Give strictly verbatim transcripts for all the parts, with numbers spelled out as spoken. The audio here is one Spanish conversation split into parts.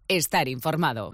estar informado.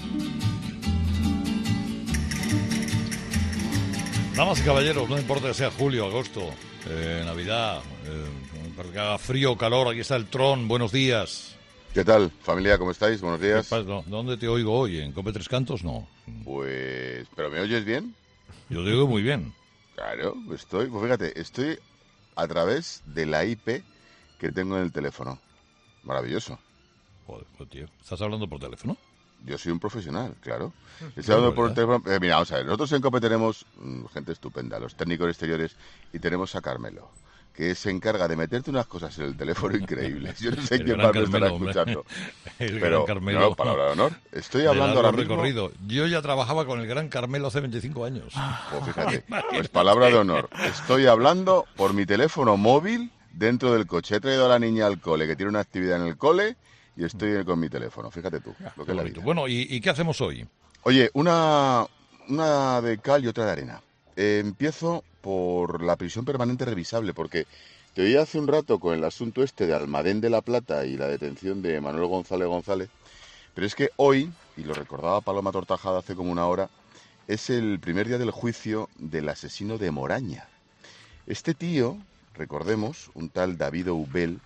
Damas y caballeros, no importa que sea julio, agosto, eh, Navidad, eh, para que haga frío o calor, aquí está el Tron, buenos días. ¿Qué tal, familia? ¿Cómo estáis? Buenos días. ¿Qué pasa? ¿Dónde te oigo hoy? ¿En Cope Tres Cantos? No. Pues... ¿Pero me oyes bien? Yo te oigo muy bien. Claro, estoy... Pues fíjate, estoy a través de la I P que tengo en el teléfono. Maravilloso. Joder, pues, tío, ¿estás hablando por teléfono? Yo soy un profesional, claro. Estoy hablando por teléfono. Eh, mira, vamos a ver. Nosotros en Cope tenemos mmm, gente estupenda, los técnicos exteriores, y tenemos a Carmelo, que se encarga de meterte unas cosas en el teléfono increíbles. Yo no sé quién más me estará escuchando. El pero, gran Carmelo. No, palabra de honor. Estoy hablando ahora mismo... recorrido. Yo ya trabajaba con el gran Carmelo hace veinticinco años. Pues fíjate, pues palabra de honor. Estoy hablando por mi teléfono móvil dentro del coche. He traído a la niña al cole, que tiene una actividad en el cole, y estoy con mi teléfono. Fíjate tú, lo que es la vida. Bueno, ¿y, ¿y qué hacemos hoy? Oye, una, una de cal y otra de arena. Eh, empiezo por la prisión permanente revisable, porque te oí hace un rato con el asunto este de Almadén de la Plata y la detención de Manuel González González, pero es que hoy, y lo recordaba Paloma Tortajada hace como una hora, es el primer día del juicio del asesino de Moraña. Este tío, recordemos, un tal David Oubel,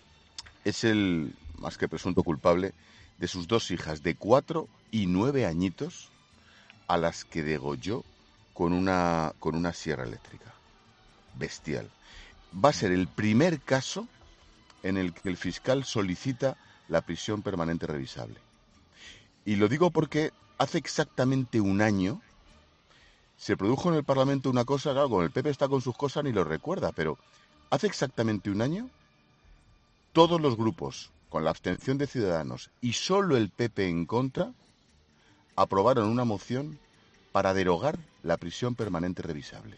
es el más que presunto culpable de sus dos hijas de cuatro y nueve añitos, a las que degolló con una, con una sierra eléctrica. Bestial. Va a ser el primer caso en el que el fiscal solicita la prisión permanente revisable. Y lo digo porque hace exactamente un año se produjo en el Parlamento una cosa, claro, con el P P está con sus cosas ni lo recuerda, pero hace exactamente un año todos los grupos, con la abstención de Ciudadanos y solo el P P en contra, aprobaron una moción para derogar la prisión permanente revisable.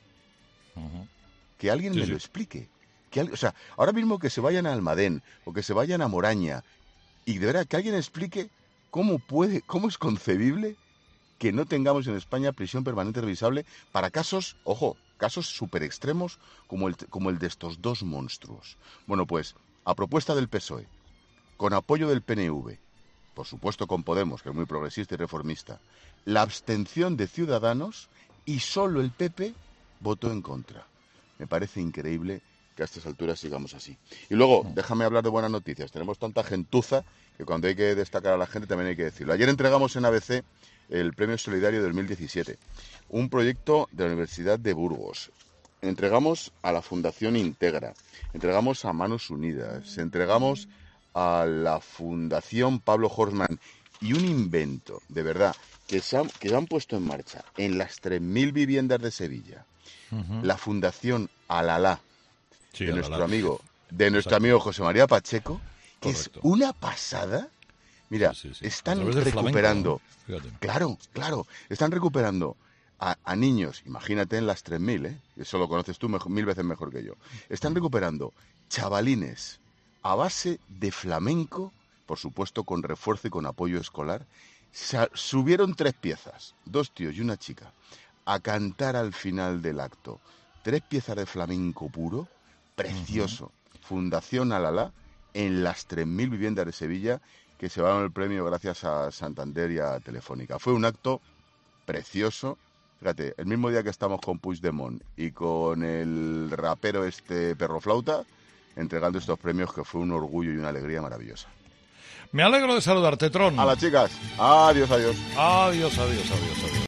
Uh-huh. Que alguien sí, me sí. lo explique. Que, o sea, ahora mismo que se vayan a Almadén o que se vayan a Moraña y de verdad que alguien explique cómo puede, cómo es concebible que no tengamos en España prisión permanente revisable para casos, ojo, casos súper extremos como el, como el de estos dos monstruos. Bueno, pues, a propuesta del P S O E, con apoyo del P N V, por supuesto con Podemos, que es muy progresista y reformista, la abstención de Ciudadanos y solo el P P votó en contra. Me parece increíble que a estas alturas sigamos así. Y luego, déjame hablar de buenas noticias. Tenemos tanta gentuza que cuando hay que destacar a la gente también hay que decirlo. Ayer entregamos en A B C el Premio Solidario dos mil diecisiete, un proyecto de la Universidad de Burgos. Entregamos a la Fundación Integra, entregamos a Manos Unidas, entregamos a la Fundación Pablo Horstmann y un invento, de verdad, que se han, que se han puesto en marcha en las tres mil viviendas de Sevilla. Uh-huh. La Fundación Alalá, sí, de Alalá. nuestro amigo, de nuestro amigo José María Pacheco, que Correcto. es una pasada. Mira, sí, sí, sí. están recuperando, flamenco, ¿no? claro, claro, están recuperando a, a niños, imagínate en las tres mil, ¿eh? Eso lo conoces tú mejor, mil veces mejor que yo. Están recuperando chavalines a base de flamenco, por supuesto con refuerzo y con apoyo escolar. Sa- subieron tres piezas, dos tíos y una chica, a cantar al final del acto. Tres piezas de flamenco puro, precioso. Uh-huh. Fundación Alalá, en las tres mil viviendas de Sevilla, que se llevaron el premio gracias a Santander y a Telefónica. Fue un acto precioso. Fíjate, el mismo día que estamos con Puigdemont y con el rapero este Perro Flauta, entregando estos premios, que fue un orgullo y una alegría maravillosa. Me alegro de saludarte, Tron. A las chicas. Adiós, adiós. Adiós, adiós, adiós, adiós.